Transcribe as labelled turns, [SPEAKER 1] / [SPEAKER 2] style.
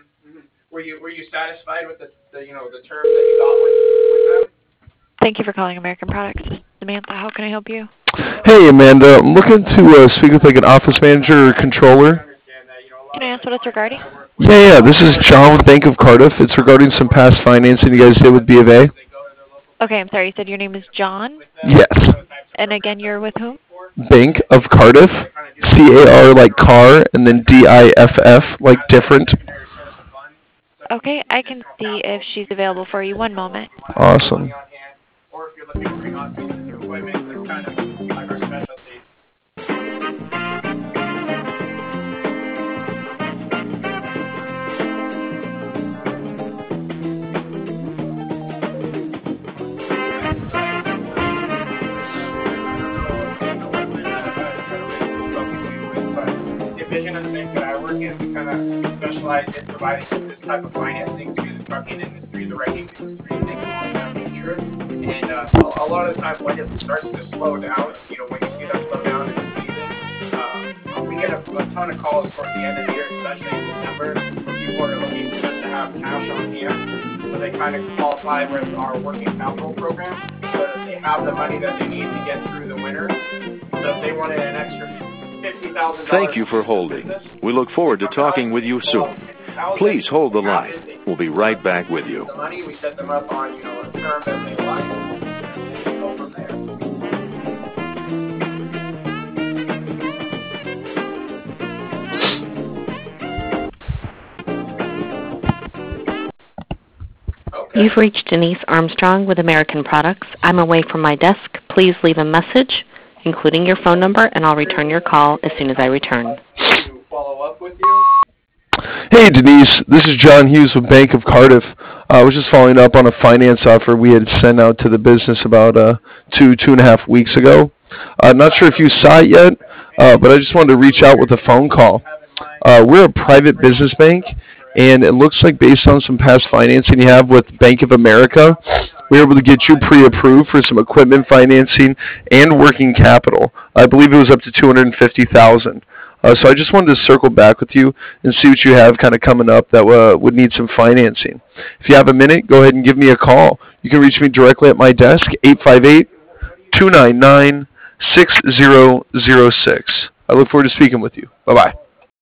[SPEAKER 1] Were you satisfied with the terms that you got with them?
[SPEAKER 2] Thank you for calling American Products. This is Samantha. How can I help you?
[SPEAKER 3] Hey, Amanda. I'm looking to speak with like an office manager or controller.
[SPEAKER 2] Can I ask what it's regarding?
[SPEAKER 3] Yeah. This is John with Bank of Cardiff. It's regarding some past financing you guys did with B of A.
[SPEAKER 2] Okay, I'm sorry. You said your name is John,
[SPEAKER 3] Yes.
[SPEAKER 2] and again, you're with whom?
[SPEAKER 3] Bank of Cardiff. CAR like car, and then DIFF like different.
[SPEAKER 2] Okay, I can see if she's available for you. One moment.
[SPEAKER 3] Awesome.
[SPEAKER 1] Or if you're looking to bring on pieces of equipment, that's kind of like our specialty. The division of the bank that I work in, we kind of specialize in providing this type of financing to the trucking industry, the wrecking industry, things along that nature. And a lot of the time, when it starts to slow down, when you see that slow down in the season, we get a ton of calls towards the end of the year, especially in December, where people are looking just to have cash on hand. So they kind of qualify with our working capital program, so that they have the money that they need to get through the winter. So if they wanted an extra $50,000.
[SPEAKER 4] Thank you for holding. We look forward to talking with you soon. Please hold the line. We'll be right back with you.
[SPEAKER 1] The money, we set them up on, a term that they like, and we go from there. Okay.
[SPEAKER 5] You've reached Denise Armstrong with American Products. I'm away from my desk. Please leave a message, including your phone number, and I'll return your call as soon as I return.
[SPEAKER 1] To follow up with you.
[SPEAKER 3] Hey, Denise. This is John Hughes with Bank of Cardiff. I was just following up on a finance offer we had sent out to the business about 2.5 weeks ago. Not sure if you saw it yet, but I just wanted to reach out with a phone call. We're a private business bank, and it looks like based on some past financing you have with Bank of America, we were able to get you pre-approved for some equipment financing and working capital. I believe it was up to $250,000. So I just wanted to circle back with you and see what you have kind of coming up that would need some financing. If you have a minute, go ahead and give me a call. You can reach me directly at my desk, 858-299-6006. I look forward to speaking with you. Bye-bye.